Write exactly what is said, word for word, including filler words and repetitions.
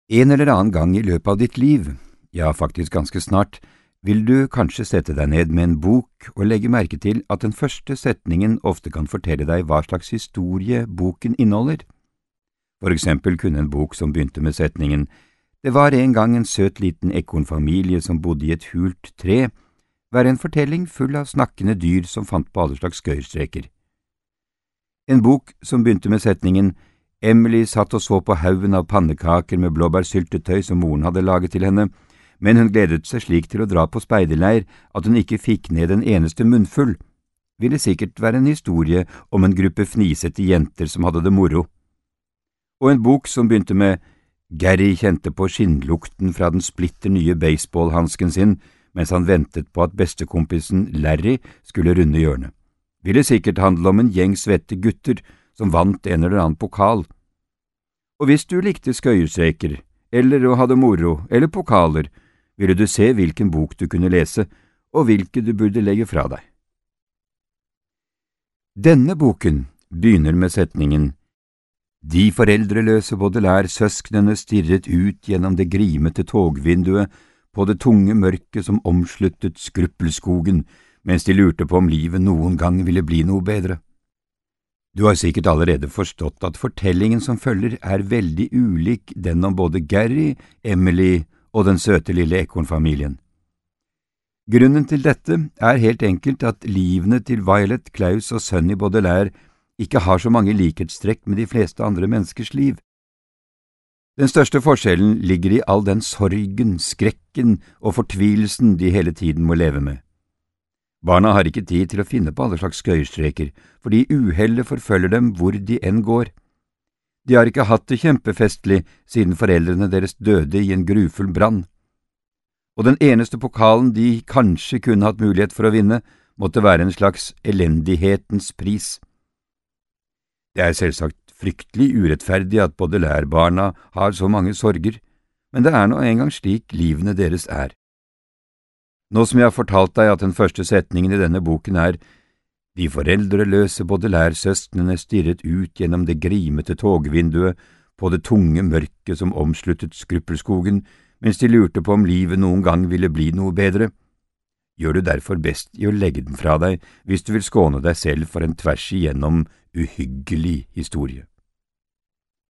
En eller annen gang i løpet av ditt liv, ja faktisk ganske snart, vil du kanskje sette deg ned med en bok og legge merke til at den første setningen ofte kan fortelle deg hva slags historie boken inneholder. For eksempel kunne en bok som begynte med setningen «Det var en gang en søt liten ekornfamilie som bodde i et hult tre», være en fortelling full av snakkende dyr som fant på alle slags skøyestreker. En bok som begynte med setningen «Emily satt og så på haugen av pannekaker med blåbærsyltetøy som moren hadde laget til henne, men hun gledet seg slik til å dra på speiderleir at hun ikke fikk ned en eneste munnfull», ville sikkert være en historie om en gruppe fnisete jenter som hadde det moro. Og en bok som begynte med «Gary kjente på skinnlukten fra den splitter nye baseballhansken sin mens han ventet på at bestekompisen Larry skulle runde hjørnet», ville sikkert handle om en gjeng svette gutter som vant en eller annen pokal. Og hvis du likte skøyestreker, eller å ha det moro, eller pokaler, ville du se hvilken bok du kunne lese, og hvilke du burde legge fra deg. Denne boken begynner med setningen «De foreldreløse Baudelaire-søsknene stirret ut gjennom det grimete togvinduet på det tunge mørket som omsluttet skruppelskogen, mens de lurte på om livet noen gang ville bli noe bedre». Du har sikkert allerede forstått at fortellingen som følger er veldig ulik den om både Gary, Emily og den søte lille ekornfamilien. Grunnen til dette er helt enkelt at livene til Violet, Klaus og Sunny Baudelaire ikke har så mange likhetstrekk med de fleste andre menneskers liv. Den største forskjellen ligger i all den sorgen, skrekken og fortvilelsen de hele tiden må leve med. Barna har ikke tid til å finne på alle slags skøyestreker, fordi uhellet forfølger dem hvor de enn går. De har ikke hatt det kjempefestlig siden foreldrene deres døde i en grufull brann. Og den eneste pokalen de kanskje kunne hatt mulighet for å vinne, måtte være en slags elendighetens pris. Det er selvsagt fryktelig urettferdig at Baudelaire-barna har så mange sorger, men det er nå engang slik livene deres er. Nå som jeg har fortalt deg at den første setningen i denne boken er «De foreldreløse Baudelaire-søsknene stirret ut gjennom det grimete togvinduet på det tunge mørket som omsluttet skruppelskogen, mens de lurte på om livet noen gang ville bli noe bedre», gjør du derfor best i å legge den fra deg hvis du vil skåne deg selv for en tvers igjennom uhyggelig historie.